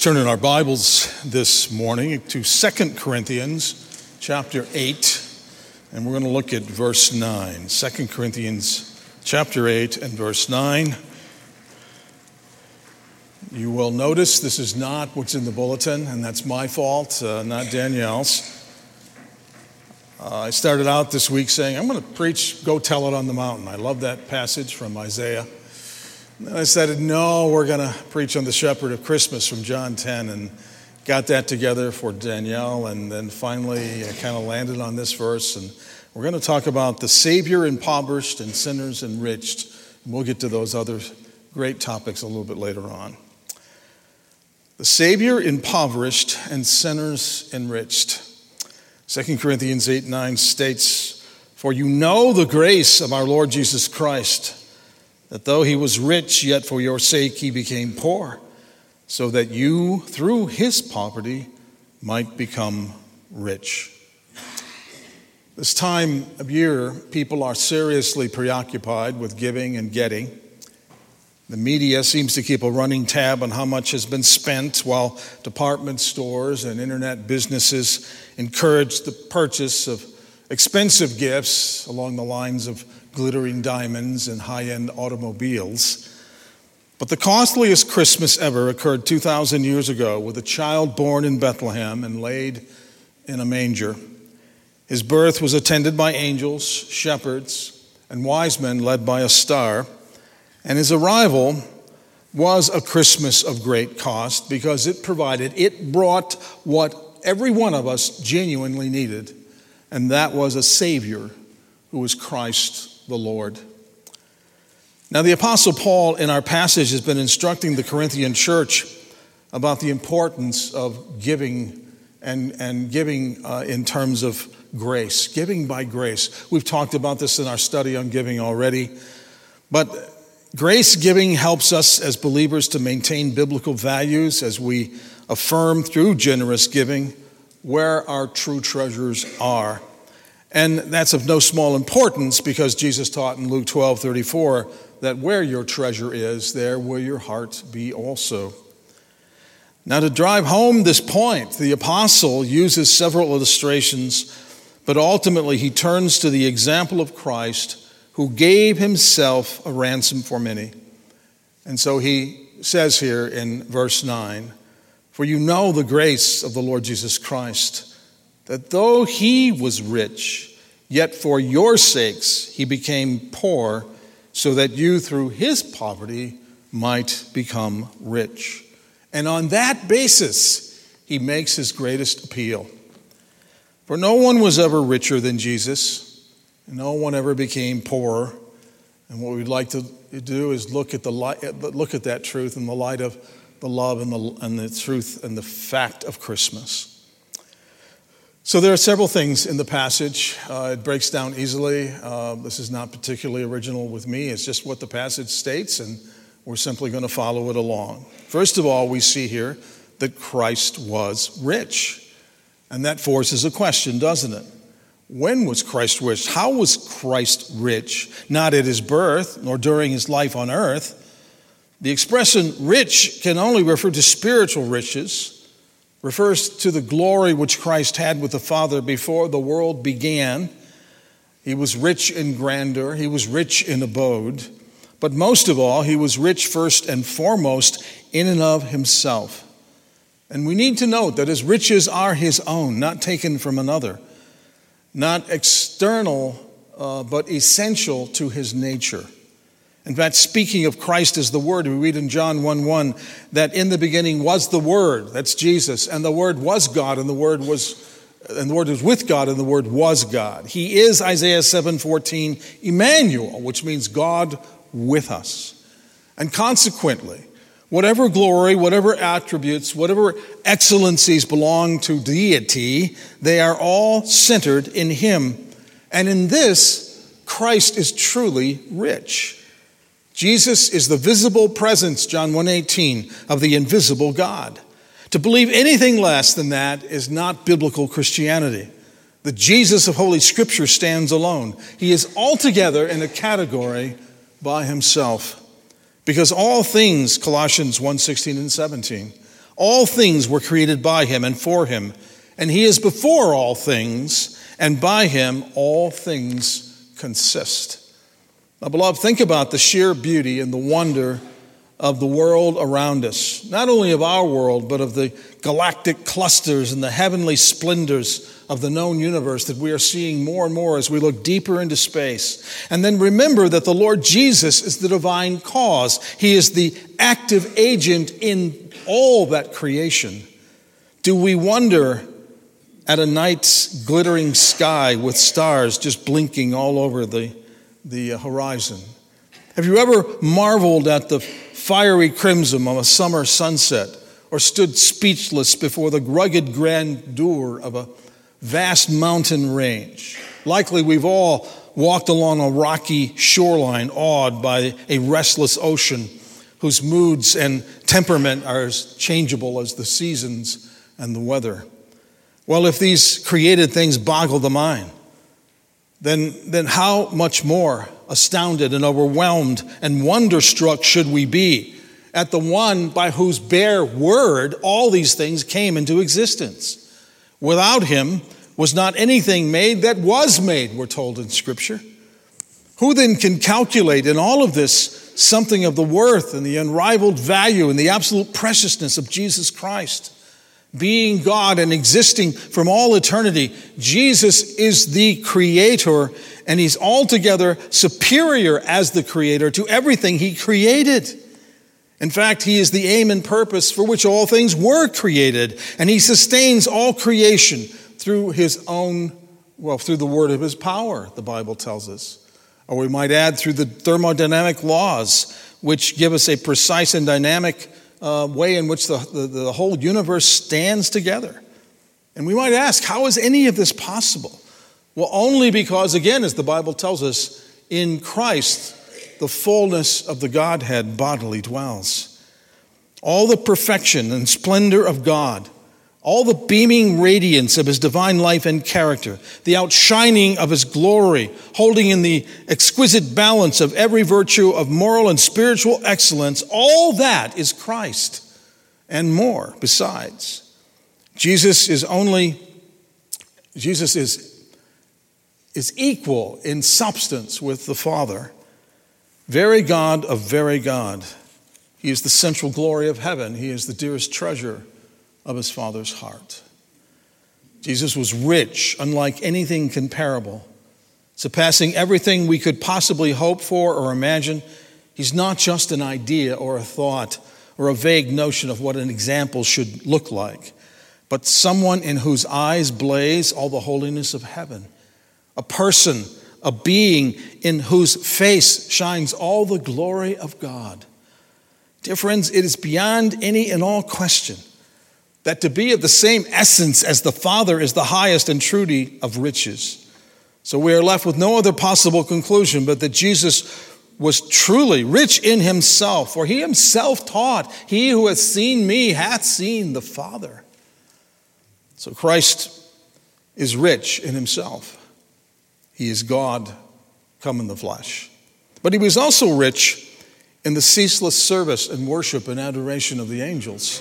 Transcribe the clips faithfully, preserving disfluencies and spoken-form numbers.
turn in our Bibles this morning to Second Corinthians chapter eight, and we're going to look at verse nine. Second Corinthians chapter eight and verse nine. You will notice this is not what's in the bulletin, and that's my fault, uh, not Danielle's. Uh, I started out this week saying, I'm going to preach, go tell it on the mountain. I love that passage from Isaiah. And I decided, no, we're going to preach on the shepherd of Christmas from John ten, and got that together for Danielle, and then finally I kind of landed on this verse, and we're going to talk about the Savior impoverished and sinners enriched, and we'll get to those other great topics a little bit later on. The Savior impoverished and sinners enriched. Second Corinthians eight nine states, "For you know the grace of our Lord Jesus Christ, that though he was rich, yet for your sake he became poor, so that you, through his poverty, might become rich." This time of year, people are seriously preoccupied with giving and getting. The media seems to keep a running tab on how much has been spent, while department stores and internet businesses encourage the purchase of expensive gifts along the lines of glittering diamonds and high-end automobiles. But the costliest Christmas ever occurred two thousand years ago with a child born in Bethlehem and laid in a manger. His birth was attended by angels, shepherds, and wise men led by a star. And his arrival was a Christmas of great cost because it provided, it brought what every one of us genuinely needed, and that was a Savior who was Christ the Lord. Now, the Apostle Paul in our passage has been instructing the Corinthian church about the importance of giving and, and giving uh, in terms of grace, giving by grace. We've talked about this in our study on giving already, but grace giving helps us as believers to maintain biblical values as we affirm through generous giving where our true treasures are. And that's of no small importance because Jesus taught in Luke twelve thirty-four that where your treasure is, there will your heart be also. Now, to drive home this point, the apostle uses several illustrations, but ultimately he turns to the example of Christ, who gave himself a ransom for many. And so he says here in verse nine, "For you know the grace of the Lord Jesus Christ, that though he was rich, yet for your sakes he became poor, so that you through his poverty might become rich." And on that basis, he makes his greatest appeal. For no one was ever richer than Jesus. No one ever became poorer. And what we'd like to do is look at the light, look at that truth in the light of the love and the, and the truth and the fact of Christmas. So there are several things in the passage. Uh, it breaks down easily. Uh, this is not particularly original with me. It's just what the passage states, and we're simply going to follow it along. First of all, we see here that Christ was rich. And that forces a question, doesn't it? When was Christ rich? How was Christ rich? Not at his birth, nor during his life on earth. The expression rich can only refer to spiritual riches, refers to the glory which Christ had with the Father before the world began. He was rich in grandeur. He was rich in abode. But most of all, he was rich first and foremost in and of himself. And we need to note that his riches are his own, not taken from another. Not external, uh, but essential to his nature. In fact, speaking of Christ as the Word, we read in John one one that in the beginning was the Word, that's Jesus, and the Word was God, and the Word was, and the Word was with God, and the Word was God. He is, Isaiah seven fourteen, Emmanuel, which means God with us. And consequently, whatever glory, whatever attributes, whatever excellencies belong to deity, they are all centered in him. And in this, Christ is truly rich. Jesus is the visible presence, John one eighteen, of the invisible God. To believe anything less than that is not biblical Christianity. The Jesus of Holy Scripture stands alone. He is altogether in a category by himself. Because all things, Colossians one sixteen and seventeen, All things were created by him and for him, and he is before all things, and by him all things consist. Now, beloved, think about the sheer beauty and the wonder of the world around us, not only of our world, but of the galactic clusters and the heavenly splendors of the known universe that we are seeing more and more as we look deeper into space. And then remember that the Lord Jesus is the divine cause. He is the active agent in all that creation. Do we wonder at a night's glittering sky with stars just blinking all over the, the horizon? Have you ever marveled at the fiery crimson of a summer sunset, or stood speechless before the rugged grandeur of a vast mountain range? Likely we've all walked along a rocky shoreline, awed by a restless ocean whose moods and temperament are as changeable as the seasons and the weather. Well, if these created things boggle the mind, then, then how much more astounded and overwhelmed and wonderstruck should we be at the one by whose bare word all these things came into existence? Without him was not anything made that was made, we're told in Scripture. Who then can calculate in all of this something of the worth and the unrivaled value and the absolute preciousness of Jesus Christ? Being God and existing from all eternity, Jesus is the creator, and he's altogether superior as the creator to everything he created. In fact, he is the aim and purpose for which all things were created, and he sustains all creation through his own, well, through the word of his power, the Bible tells us. Or we might add through the thermodynamic laws, which give us a precise and dynamic uh, way in which the, the, the whole universe stands together. And we might ask, how is any of this possible? Well, only because, again, as the Bible tells us, in Christ, the fullness of the Godhead bodily dwells. All the perfection and splendor of God, all the beaming radiance of his divine life and character, the outshining of his glory, holding in the exquisite balance of every virtue of moral and spiritual excellence, all that is Christ and more besides. Jesus is only, Jesus is, is equal in substance with the Father. Very God of very God. He is the central glory of heaven. He is the dearest treasure of his Father's heart. Jesus was rich, unlike anything comparable, surpassing everything we could possibly hope for or imagine. He's not just an idea or a thought or a vague notion of what an example should look like, but someone in whose eyes blaze all the holiness of heaven, a person, a being in whose face shines all the glory of God. Dear friends, it is beyond any and all question that to be of the same essence as the Father is the highest and truly of riches. So we are left with no other possible conclusion but that Jesus was truly rich in himself, for he himself taught, "He who hath seen me hath seen the Father." So Christ is rich in himself. He is God come in the flesh. But he was also rich in the ceaseless service and worship and adoration of the angels.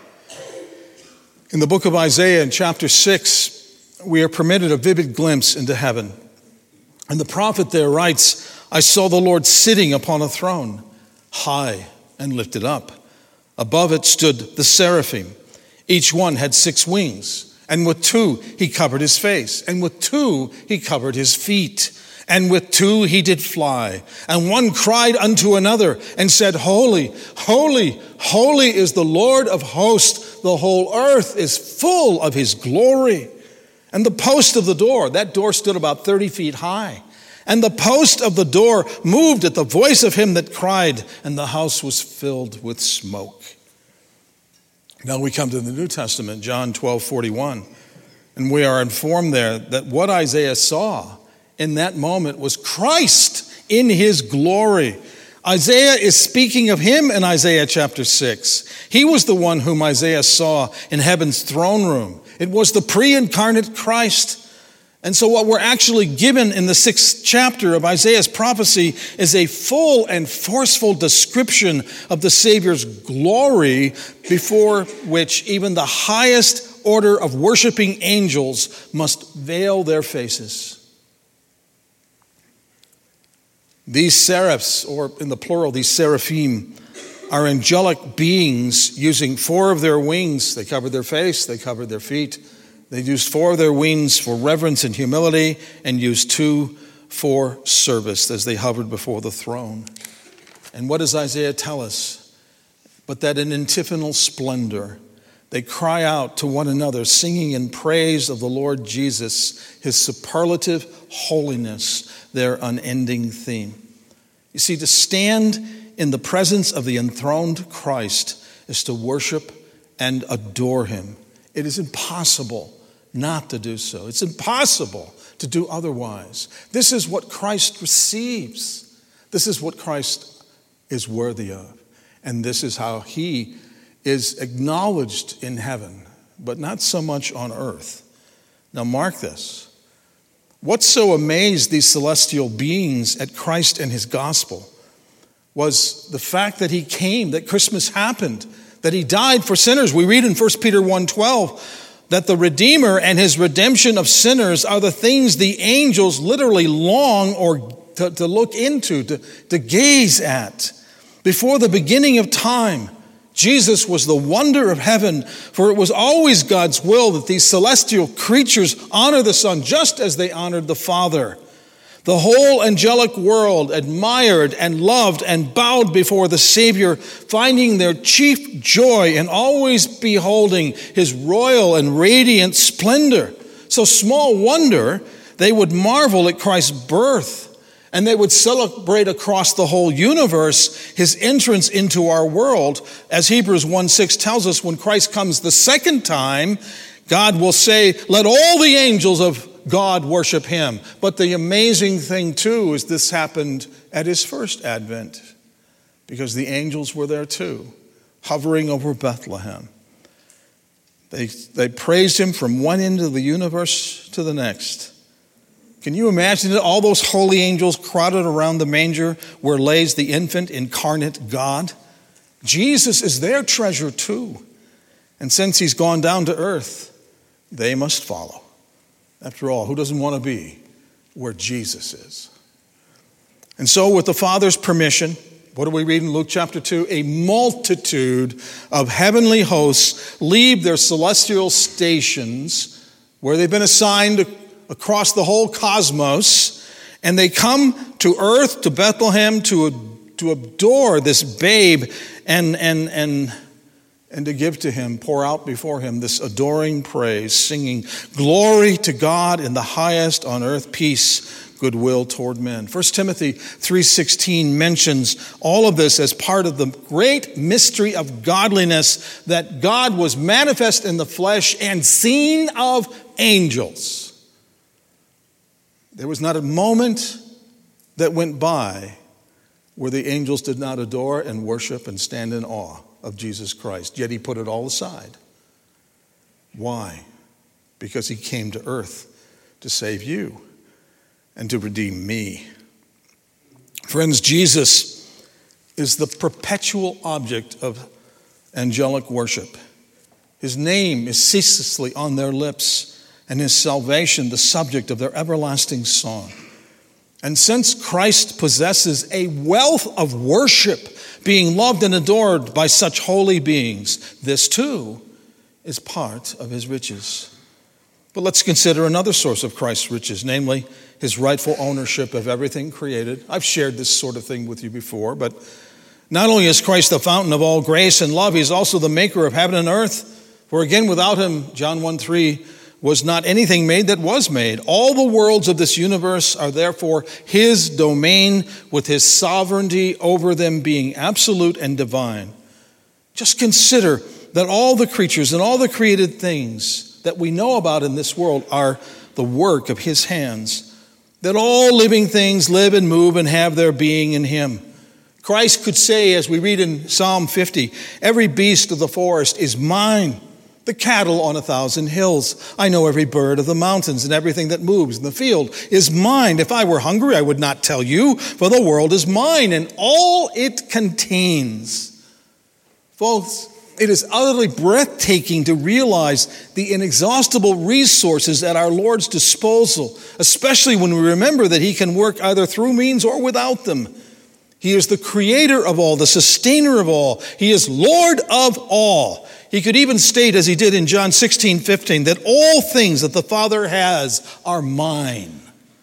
In the book of Isaiah in chapter six, we are permitted a vivid glimpse into heaven. And the prophet there writes, "I saw the Lord sitting upon a throne, high and lifted up. Above it stood the seraphim. Each one had six wings. And with two he covered his face, and with two he covered his feet, and with two he did fly. And one cried unto another and said, Holy, holy, holy is the Lord of hosts. The whole earth is full of his glory." And the post of the door, that door stood about thirty feet high. And the post of the door moved at the voice of him that cried, and the house was filled with smoke. Now we come to the New Testament, John twelve forty-one, and we are informed there that what Isaiah saw in that moment was Christ in his glory. Isaiah is speaking of him in Isaiah chapter six. He was the one whom Isaiah saw in heaven's throne room. It was the pre-incarnate Christ. And so what we're actually given in the sixth chapter of Isaiah's prophecy is a full and forceful description of the Savior's glory, before which even the highest order of worshiping angels must veil their faces. These seraphs, or in the plural, these seraphim, are angelic beings using four of their wings. They covered their face, they covered their feet. They used four of their wings for reverence and humility, and used two for service as they hovered before the throne. And what does Isaiah tell us? But that in antiphonal splendor, they cry out to one another, singing in praise of the Lord Jesus, his superlative holiness, their unending theme. You see, to stand in the presence of the enthroned Christ is to worship and adore him. It is impossible not to do so. It's impossible to do otherwise. This is what Christ receives. This is what Christ is worthy of. And this is how he is acknowledged in heaven, but not so much on earth. Now mark this. What so amazed these celestial beings at Christ and his gospel was the fact that he came, that Christmas happened, that he died for sinners. We read in First Peter one twelve that the Redeemer and his redemption of sinners are the things the angels literally long or to, to look into, to, to gaze at. Before the beginning of time, Jesus was the wonder of heaven, for it was always God's will that these celestial creatures honor the Son just as they honored the Father. The whole angelic world admired and loved and bowed before the Savior, finding their chief joy in always beholding his royal and radiant splendor. So small wonder they would marvel at Christ's birth, and they would celebrate across the whole universe his entrance into our world. As Hebrews one six tells us, when Christ comes the second time, God will say, "Let all the angels of God worship him." But the amazing thing too is this happened at his first advent, because the angels were there too, hovering over Bethlehem. They, they praised him from one end of the universe to the next. Can you imagine it? All those holy angels crowded around the manger where lays the infant incarnate God. Jesus is their treasure too. And since he's gone down to earth, they must follow. After all, who doesn't want to be where Jesus is? And so with the Father's permission, what do we read in Luke chapter two? A multitude of heavenly hosts leave their celestial stations where they've been assigned across the whole cosmos, and they come to earth, to Bethlehem, to, to adore this babe and, and, and, and to give to him, pour out before him this adoring praise, singing, "Glory to God in the highest, on earth peace, goodwill toward men." First Timothy three sixteen mentions all of this as part of the great mystery of godliness, that God was manifest in the flesh and seen of angels. There was not a moment that went by where the angels did not adore and worship and stand in awe of Jesus Christ. Yet he put it all aside. Why? Because he came to earth to save you and to redeem me. Friends, Jesus is the perpetual object of angelic worship. His name is ceaselessly on their lips, and his salvation the subject of their everlasting song. And since Christ possesses a wealth of worship, being loved and adored by such holy beings, this too is part of his riches. But let's consider another source of Christ's riches, namely his rightful ownership of everything created. I've shared this sort of thing with you before, but not only is Christ the fountain of all grace and love, he's also the maker of heaven and earth. For again, without him, John one three, was not anything made that was made. All the worlds of this universe are therefore his domain, with his sovereignty over them being absolute and divine. Just consider that all the creatures and all the created things that we know about in this world are the work of his hands, that all living things live and move and have their being in him. Christ could say, as we read in Psalm fifty, "Every beast of the forest is mine. the cattle on a thousand hills. I know every bird of the mountains, and everything that moves in the field is mine. If I were hungry, I would not tell you, for the world is mine and all it contains. Folks, it is utterly breathtaking to realize the inexhaustible resources at our Lord's disposal, especially when we remember that he can work either through means or without them. He is the creator of all, the sustainer of all. He is Lord of all. He could even state, as he did in John sixteen fifteen, that all things that the Father has are mine.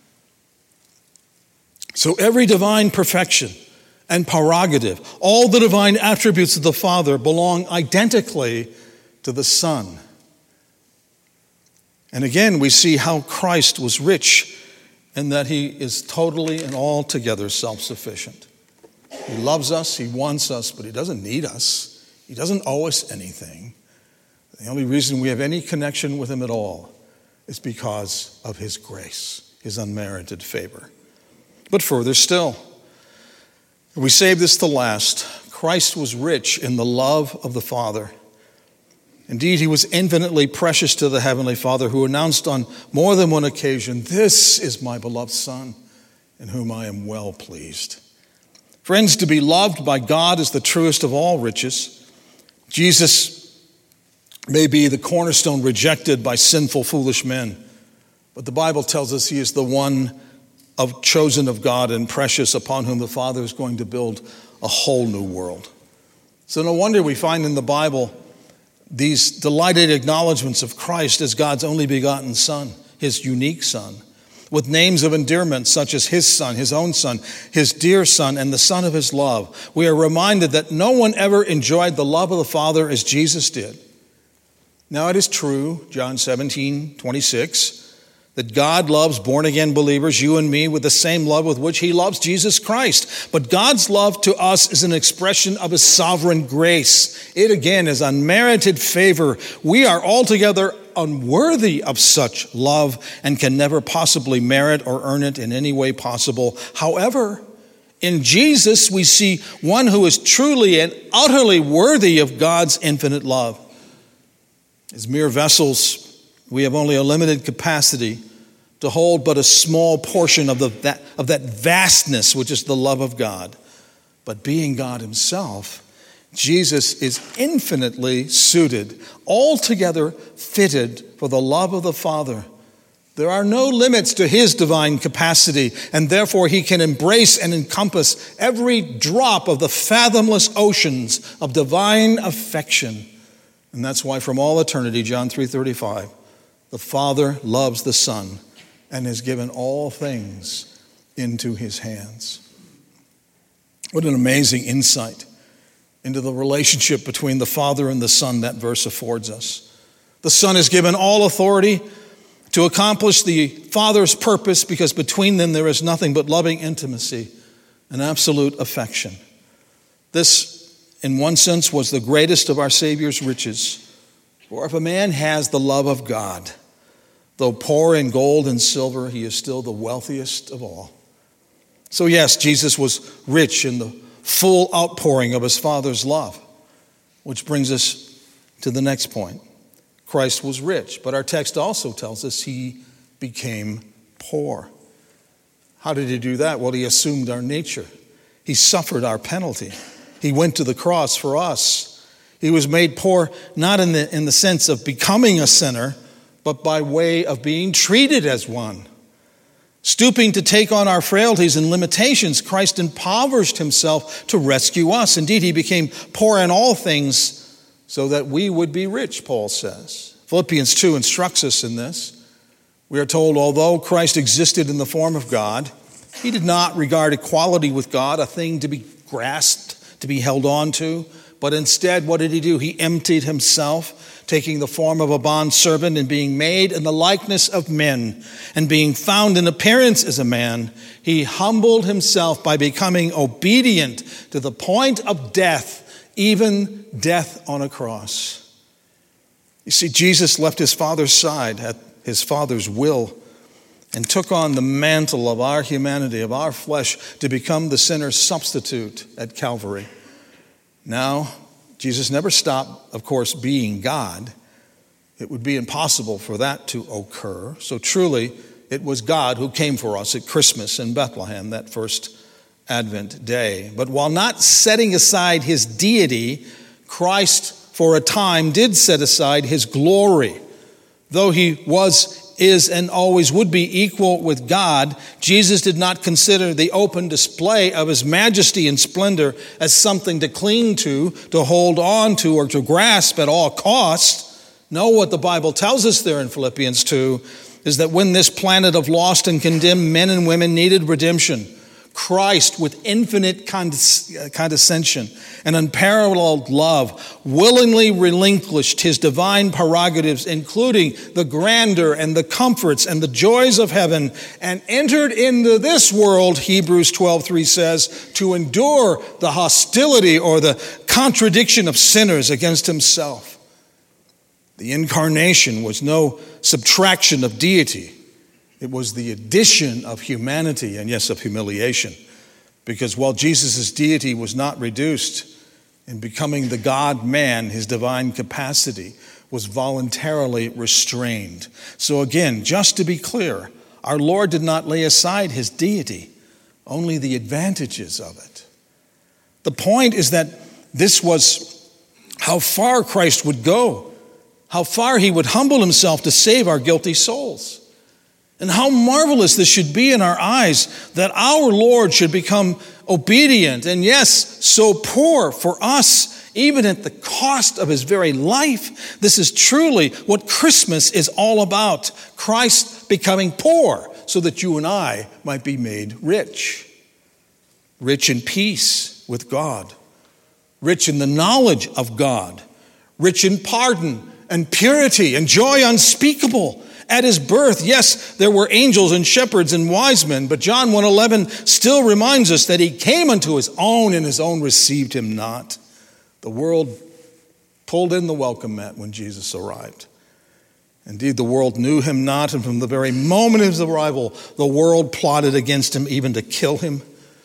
So every divine perfection and prerogative, all the divine attributes of the Father belong identically to the Son. And again, we see how Christ was rich in that he is totally and altogether self-sufficient. He loves us, he wants us, but he doesn't need us. He doesn't owe us anything. The only reason we have any connection with him at all is because of his grace, his unmerited favor. But further still, we save this to last. Christ was rich in the love of the Father. Indeed, he was infinitely precious to the Heavenly Father, who announced on more than one occasion, "This is my beloved Son, in whom I am well pleased." Friends, to be loved by God is the truest of all riches. Jesus may be the cornerstone rejected by sinful, foolish men, but the Bible tells us he is the one of chosen of God and precious, upon whom the Father is going to build a whole new world. So no wonder we find in the Bible these delighted acknowledgments of Christ as God's only begotten Son, his unique Son, with names of endearment such as his Son, his own Son, his dear Son, and the Son of his love. We are reminded that no one ever enjoyed the love of the Father as Jesus did. Now it is true, John seventeen twenty-six, that God loves born-again believers, you and me, with the same love with which he loves Jesus Christ. But God's love to us is an expression of his sovereign grace. It again is unmerited favor. We are altogether unworthy of such love and can never possibly merit or earn it in any way possible. However, in Jesus we see one who is truly and utterly worthy of God's infinite love. As mere vessels, we have only a limited capacity to hold but a small portion of, the, that, of that vastness which is the love of God. But being God himself, Jesus is infinitely suited, altogether fitted for the love of the Father. There are no limits to his divine capacity, and therefore he can embrace and encompass every drop of the fathomless oceans of divine affection. And that's why from all eternity, John three thirty-five, the Father loves the Son and has given all things into his hands. What an amazing insight into the relationship between the Father and the Son that verse affords us. The Son is given all authority to accomplish the Father's purpose, because between them there is nothing but loving intimacy and absolute affection. This, in one sense, was the greatest of our Savior's riches. For if a man has the love of God, though poor in gold and silver, he is still the wealthiest of all. So yes, Jesus was rich in the full outpouring of his Father's love, which brings us to the next point. Christ was rich, but our text also tells us he became poor. How did he do that? Well, he assumed our nature. He suffered our penalty. He went to the cross for us. He was made poor not in the, in the sense of becoming a sinner, but by way of being treated as one. Stooping to take on our frailties and limitations, Christ impoverished himself to rescue us. Indeed, he became poor in all things so that we would be rich, Paul says. Philippians two instructs us in this. We are told, although Christ existed in the form of God, he did not regard equality with God a thing to be grasped, to be held on to, but instead, what did he do? He emptied himself, taking the form of a bondservant and being made in the likeness of men, and being found in appearance as a man, he humbled himself by becoming obedient to the point of death, even death on a cross. You see, Jesus left his Father's side at his Father's will and took on the mantle of our humanity, of our flesh, to become the sinner's substitute at Calvary. Now, Jesus never stopped, of course, being God, It would be impossible for that to occur. So truly, it was God who came for us at Christmas in Bethlehem, that first Advent day. But while not setting aside his deity, Christ for a time did set aside his glory. Though he was, is, and always would be equal with God, Jesus did not consider the open display of his majesty and splendor as something to cling to, to hold on to, or to grasp at all costs. No, what the Bible tells us there in Philippians two is that when this planet of lost and condemned men and women needed redemption, Christ, with infinite condescension and unparalleled love, willingly relinquished his divine prerogatives, including the grandeur and the comforts and the joys of heaven, and entered into this world, Hebrews twelve three says, to endure the hostility or the contradiction of sinners against himself. The incarnation was no subtraction of deity. It was the addition of humanity, and yes, of humiliation. Because while Jesus' deity was not reduced, in becoming the God-man, his divine capacity was voluntarily restrained. So again, just to be clear, our Lord did not lay aside his deity, only the advantages of it. The point is that this was how far Christ would go, how far he would humble himself to save our guilty souls. And how marvelous this should be in our eyes that our Lord should become obedient and, yes, so poor for us, even at the cost of his very life. This is truly what Christmas is all about. Christ becoming poor so that you and I might be made rich. Rich in peace with God. Rich in the knowledge of God. Rich in pardon and purity and joy unspeakable. At his birth, yes, there were angels and shepherds and wise men, but John one eleven still reminds us that he came unto his own, and his own received him not. The world pulled in the welcome mat when Jesus arrived. Indeed, the world knew him not, and from the very moment of his arrival, the world plotted against him, even to kill him.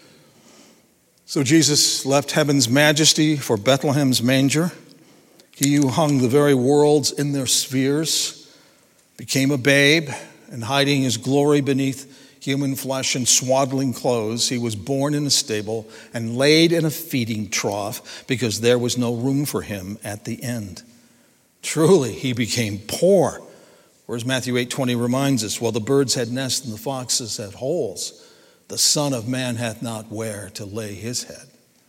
So Jesus left heaven's majesty for Bethlehem's manger. He who hung the very worlds in their spheres became a babe, and hiding his glory beneath human flesh and swaddling clothes, he was born in a stable and laid in a feeding trough because there was no room for him at the end. Truly, he became poor. Whereas Matthew eight twenty reminds us, while the birds had nests and the foxes had holes, the Son of Man hath not where to lay his head.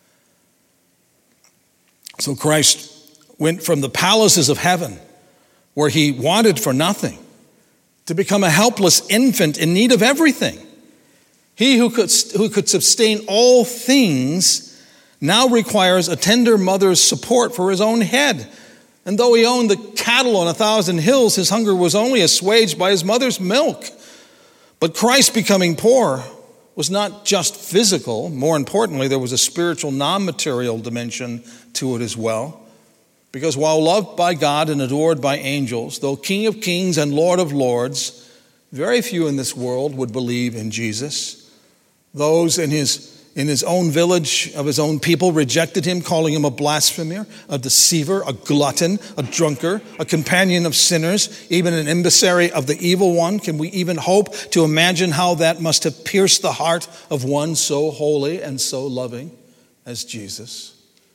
So Christ went from the palaces of heaven, where he wanted for nothing, to become a helpless infant in need of everything. He who could, who could sustain all things now requires a tender mother's support for his own head. And though he owned the cattle on a thousand hills, his hunger was only assuaged by his mother's milk. But Christ becoming poor was not just physical. More importantly, there was a spiritual, non-material dimension to it as well. Because while loved by God and adored by angels, though King of kings and Lord of lords, very few in this world would believe in Jesus. Those in his, in his own village of his own people rejected him, calling him a blasphemer, a deceiver, a glutton, a drunkard, a companion of sinners, even an emissary of the evil one. Can we even hope to imagine how that must have pierced the heart of one so holy and so loving as Jesus?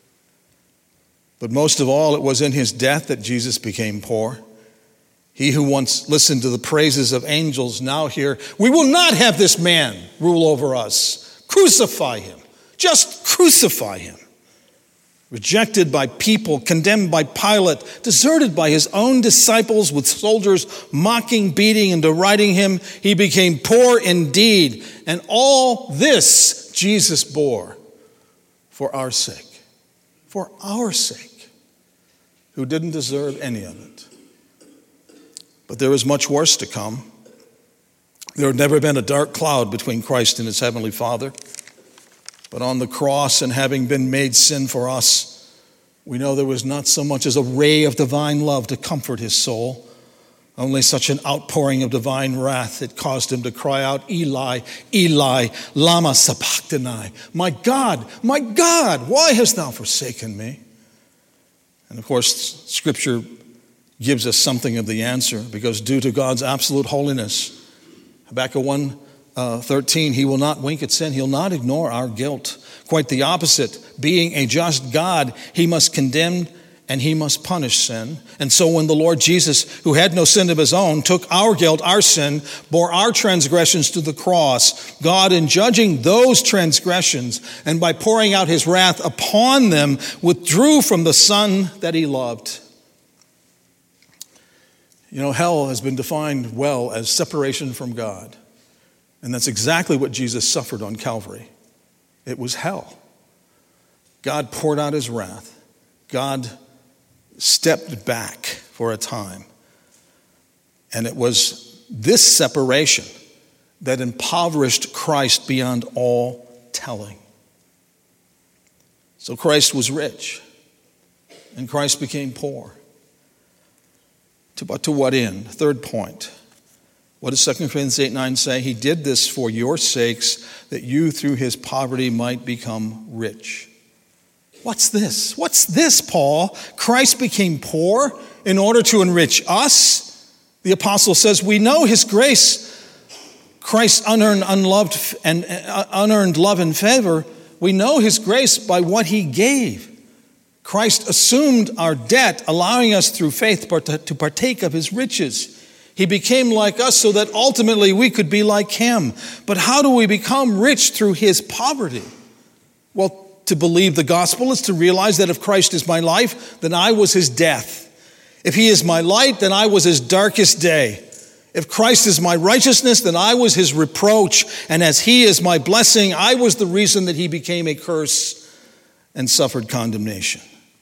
But most of all, it was in his death that Jesus became poor. He who once listened to the praises of angels now hear, we will not have this man rule over us. Crucify him. Just crucify him. Rejected by people, condemned by Pilate, deserted by his own disciples with soldiers mocking, beating, and deriding him, he became poor indeed. And all this Jesus bore for our sake. For our sake. Who didn't deserve any of it. But there is much worse to come. There had never been a dark cloud between Christ and his heavenly Father. But on the cross, and having been made sin for us, we know there was not so much as a ray of divine love to comfort his soul. Only such an outpouring of divine wrath that caused him to cry out, Eli, Eli, lama sabachthani. My God, my God, why hast thou forsaken me? And of course, Scripture gives us something of the answer, because due to God's absolute holiness, Habakkuk one thirteen, he will not wink at sin. He'll not ignore our guilt. Quite the opposite. Being a just God, he must condemn and he must punish sin. And so when the Lord Jesus, who had no sin of his own, took our guilt, our sin, bore our transgressions to the cross, God, in judging those transgressions and by pouring out his wrath upon them, withdrew from the Son that he loved. You know, hell has been defined well as separation from God. And that's exactly what Jesus suffered on Calvary. It was hell. God poured out his wrath. God stepped back for a time. And it was this separation that impoverished Christ beyond all telling. So Christ was rich, and Christ became poor. To, but to what end? Third point. What does Second Corinthians eight nine say? He did this for your sakes, that you through his poverty might become rich. What's this? What's this, Paul? Christ became poor in order to enrich us? The apostle says, we know his grace, Christ's unearned, unloved, and uh, unearned love and favor. We know his grace by what he gave. Christ assumed our debt, allowing us through faith to partake of his riches. He became like us so that ultimately we could be like him. But how do we become rich through his poverty? Well, to believe the gospel is to realize that if Christ is my life, then I was his death. If he is my light, then I was his darkest day. If Christ is my righteousness, then I was his reproach. And as he is my blessing, I was the reason that he became a curse and suffered condemnation.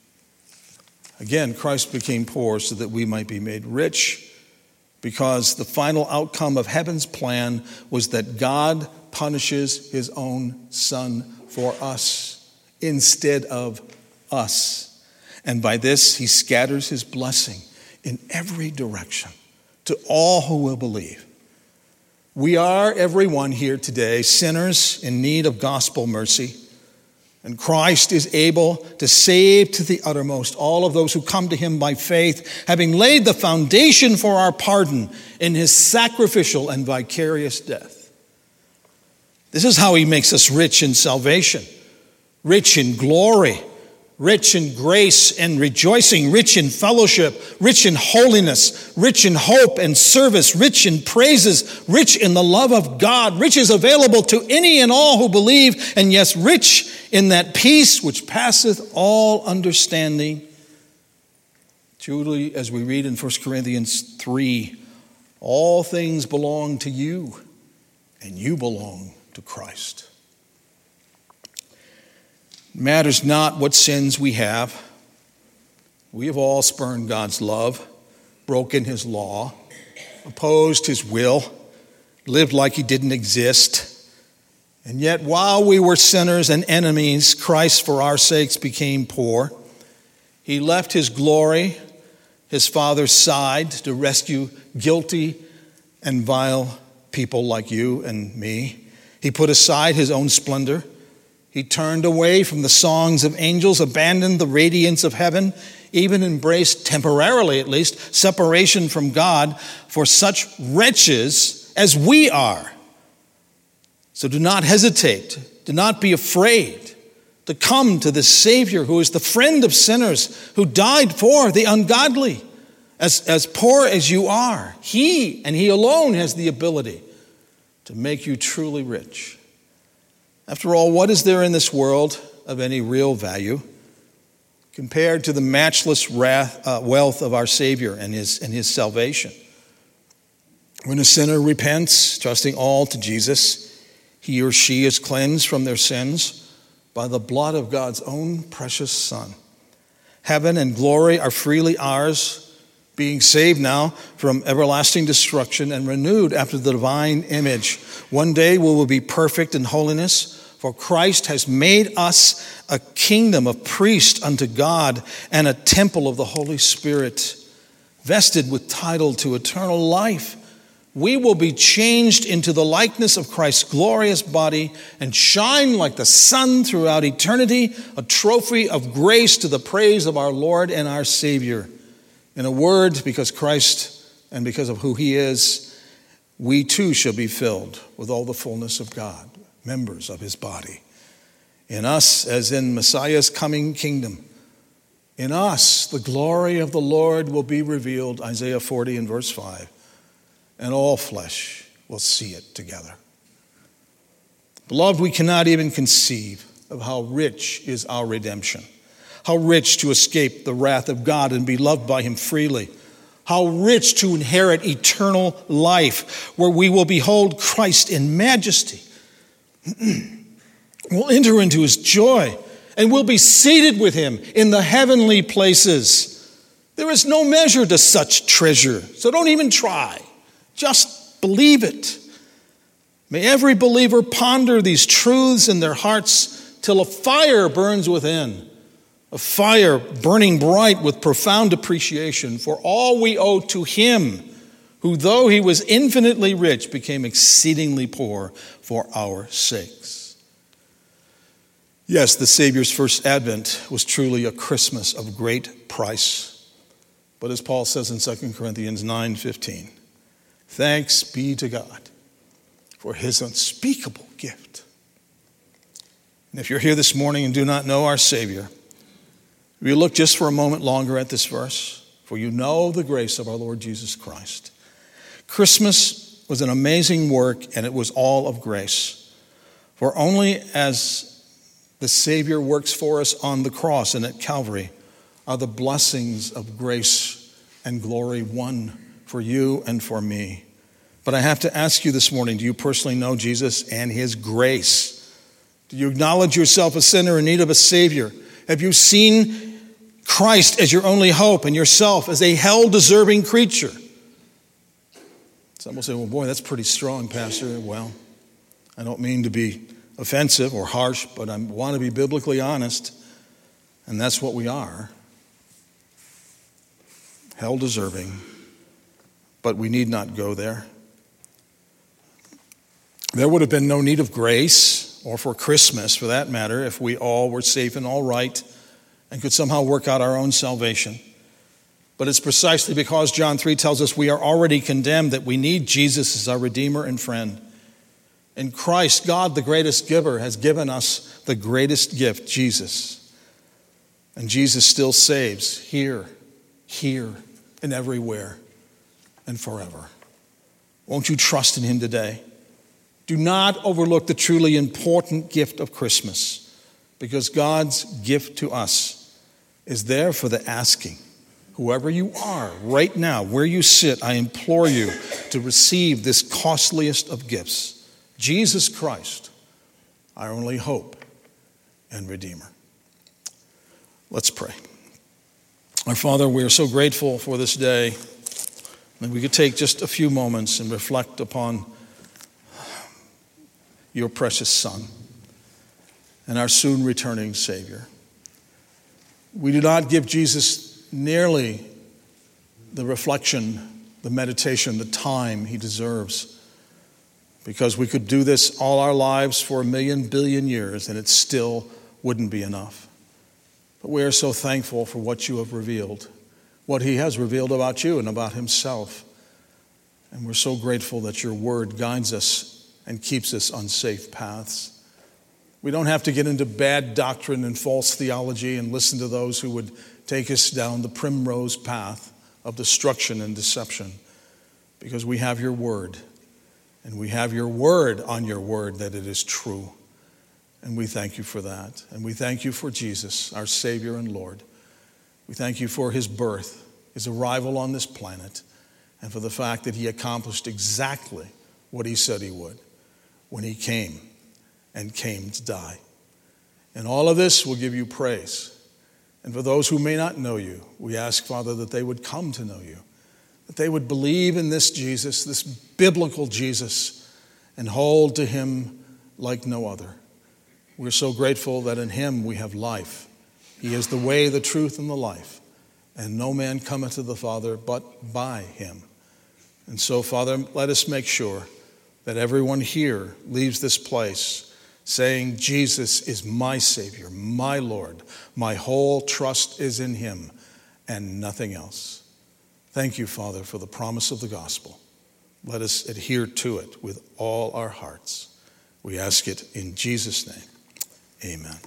Again, Christ became poor so that we might be made rich, because the final outcome of heaven's plan was that God punishes his own Son for us instead of us. And by this, he scatters his blessing in every direction to all who will believe. We are, everyone here today, sinners in need of gospel mercy. And Christ is able to save to the uttermost all of those who come to him by faith, having laid the foundation for our pardon in his sacrificial and vicarious death. This is how he makes us rich in salvation, rich in glory, rich in grace and rejoicing, rich in fellowship, rich in holiness, rich in hope and service, rich in praises, rich in the love of God. Riches available to any and all who believe, and yes, rich in that peace which passeth all understanding. Truly, as we read in First Corinthians three, all things belong to you, and you belong to Christ. It matters not what sins we have. We have all spurned God's love, broken his law, opposed his will, lived like he didn't exist. And yet, while we were sinners and enemies, Christ for our sakes became poor. He left his glory, his Father's side, to rescue guilty and vile people like you and me. He put aside his own splendor. He turned away from the songs of angels, abandoned the radiance of heaven, even embraced, temporarily at least, separation from God for such wretches as we are. So do not hesitate, do not be afraid to come to the Savior who is the friend of sinners, who died for the ungodly. As, as poor as you are, he and he alone has the ability to make you truly rich. After all, what is there in this world of any real value compared to the matchless wrath, uh, wealth of our Savior and his, and his salvation? When a sinner repents, trusting all to Jesus, he or she is cleansed from their sins by the blood of God's own precious Son. Heaven and glory are freely ours, being saved now from everlasting destruction and renewed after the divine image. One day we will be perfect in holiness, for Christ has made us a kingdom of priests unto God and a temple of the Holy Spirit, vested with title to eternal life. We will be changed into the likeness of Christ's glorious body and shine like the sun throughout eternity, a trophy of grace to the praise of our Lord and our Savior. In a word, because Christ and because of who he is, we too shall be filled with all the fullness of God, members of his body. In us, as in Messiah's coming kingdom, in us the glory of the Lord will be revealed, Isaiah forty and verse five, and all flesh will see it together. Beloved, we cannot even conceive of how rich is our redemption, how rich to escape the wrath of God and be loved by him freely, how rich to inherit eternal life, where we will behold Christ in majesty. We'll enter into his joy, and we'll be seated with him in the heavenly places. There is no measure to such treasure, so don't even try. Just believe it. May every believer ponder these truths in their hearts till a fire burns within, a fire burning bright with profound appreciation for all we owe to him, who, though he was infinitely rich, became exceedingly poor for our sakes. Yes, the Savior's first advent was truly a Christmas of great price. But as Paul says in Second Corinthians nine fifteen, thanks be to God for his unspeakable gift. And if you're here this morning and do not know our Savior, we look just for a moment longer at this verse, for you know the grace of our Lord Jesus Christ. Christmas was an amazing work, and it was all of grace. For only as the Savior works for us on the cross and at Calvary are the blessings of grace and glory won for you and for me. But I have to ask you this morning, do you personally know Jesus and his grace? Do you acknowledge yourself a sinner in need of a Savior? Have you seen Christ as your only hope and yourself as a hell-deserving creature? Some will say, well, boy, that's pretty strong, Pastor. Well, I don't mean to be offensive or harsh, but I want to be biblically honest, and that's what we are. Hell-deserving, but we need not go there. There would have been no need of grace, or for Christmas for that matter, if we all were safe and all right and could somehow work out our own salvation. But it's precisely because John three tells us we are already condemned that we need Jesus as our Redeemer and friend. In Christ, God, the greatest giver, has given us the greatest gift, Jesus. And Jesus still saves here, here, and everywhere, and forever. Won't you trust in him today? Do not overlook the truly important gift of Christmas, because God's gift to us is there for the asking. Whoever you are right now, where you sit, I implore you to receive this costliest of gifts, Jesus Christ, our only hope and Redeemer. Let's pray. Our Father, we are so grateful for this day that we could take just a few moments and reflect upon your precious Son and our soon returning Savior. We do not give Jesus nearly the reflection, the meditation, the time he deserves, because we could do this all our lives for a million billion years and it still wouldn't be enough. But we are so thankful for what you have revealed, what he has revealed about you and about himself. And we're so grateful that your word guides us and keeps us on safe paths. We don't have to get into bad doctrine and false theology and listen to those who would take us down the primrose path of destruction and deception, because we have your word, and we have your word on your word that it is true. And we thank you for that. And we thank you for Jesus, our Savior and Lord. We thank you for his birth, his arrival on this planet, and for the fact that he accomplished exactly what he said he would when he came and came to die. And all of this will give you praise. And for those who may not know you, we ask, Father, that they would come to know you, that they would believe in this Jesus, this biblical Jesus, and hold to him like no other. We're so grateful that in him we have life. He is the way, the truth, and the life. And no man cometh to the Father but by him. And so, Father, let us make sure that everyone here leaves this place saying, Jesus is my Savior, my Lord. My whole trust is in him and nothing else. Thank you, Father, for the promise of the gospel. Let us adhere to it with all our hearts. We ask it in Jesus' name. Amen.